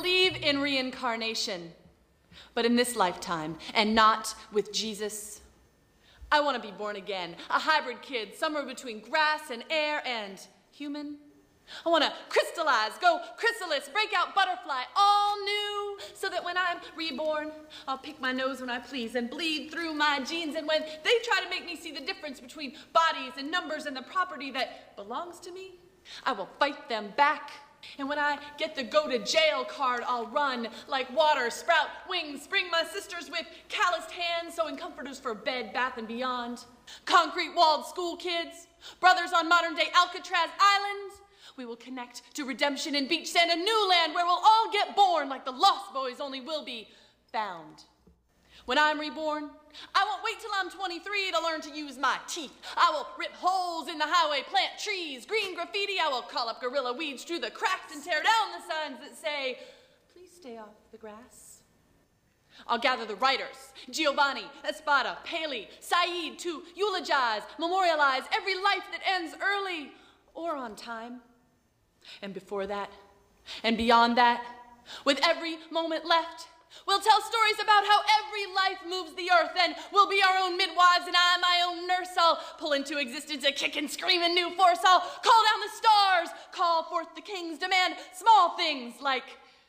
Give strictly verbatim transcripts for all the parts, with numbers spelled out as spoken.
believe in reincarnation, but in this lifetime and not with Jesus. I want to be born again, a hybrid kid, somewhere between grass and air and human. I want to crystallize, go chrysalis, break out butterfly, all new, so that when I'm reborn, I'll pick my nose when I please and bleed through my genes. And when they try to make me see the difference between bodies and numbers and the property that belongs to me, I will fight them back. And when I get the go to jail card, I'll run like water, sprout wings, spring my sisters with calloused hands, sewing comforters for Bed Bath and Beyond. Concrete walled school kids, brothers on modern day Alcatraz Island. We will connect to redemption in beach sand, a new land where we'll all get born like the lost boys only will be found. When I'm reborn, I won't wait till I'm twenty-three to learn to use my teeth. I will rip holes in the highway, plant trees, green graffiti. I will call up gorilla weeds through the cracks and tear down the signs that say, please stay off the grass. I'll gather the writers, Giovanni, Espada, Paley, Said, to eulogize, memorialize every life that ends early or on time. And before that, and beyond that, with every moment left, we'll tell stories about how every life moves the earth, and we'll be our own midwives, and I'm my own nurse. I'll pull into existence a kick and scream in new force. I'll call down the stars, call forth the kings, demand small things like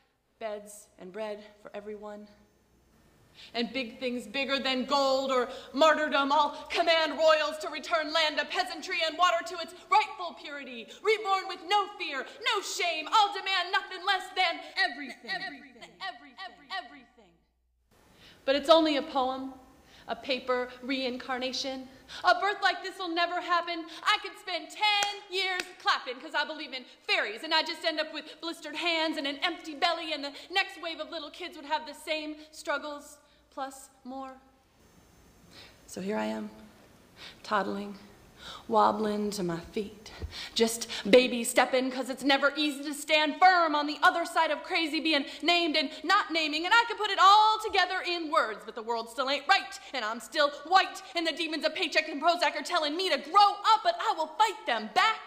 beds and bread for everyone. And big things bigger than gold or martyrdom. I'll command royals to return land to peasantry and water to its rightful purity. Reborn with no fear, no shame. I'll demand nothing less than everything. Everything. Everything. Everything. But it's only a poem, a paper reincarnation. A birth like this will never happen. I could spend ten years clapping because I believe in fairies, and I just end up with blistered hands and an empty belly, and the next wave of little kids would have the same struggles, plus more. So here I am, toddling, wobbling to my feet, just baby stepping, because it's never easy to stand firm on the other side of crazy, being named and not naming. And I can put it all together in words, but the world still ain't right, and I'm still white, and the demons of paycheck and Prozac are telling me to grow up, but I will fight them back.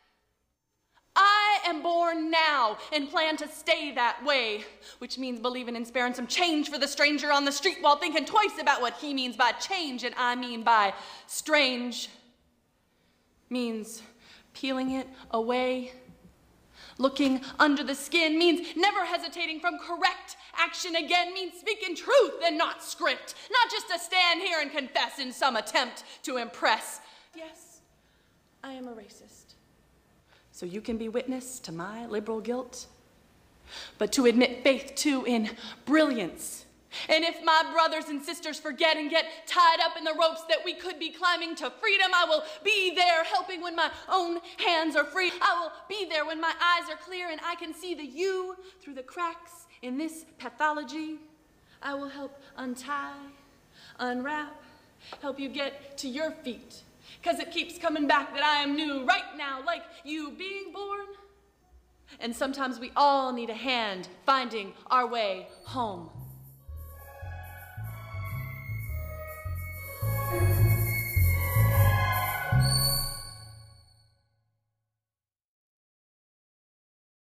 I am born now and plan to stay that way, which means believing in sparing some change for the stranger on the street while thinking twice about what he means by change and I mean by strange. Means peeling it away. Looking under the skin means never hesitating from correct action again, means speaking truth and not script, not just to stand here and confess in some attempt to impress. Yes, I am a racist. So you can be witness to my liberal guilt, but to admit faith too in brilliance. And if my brothers and sisters forget and get tied up in the ropes that we could be climbing to freedom, I will be there helping when my own hands are free. I will be there when my eyes are clear and I can see the you through the cracks in this pathology. I will help untie, unwrap, help you get to your feet. Because it keeps coming back that I am new right now, like you being born. And sometimes we all need a hand finding our way home.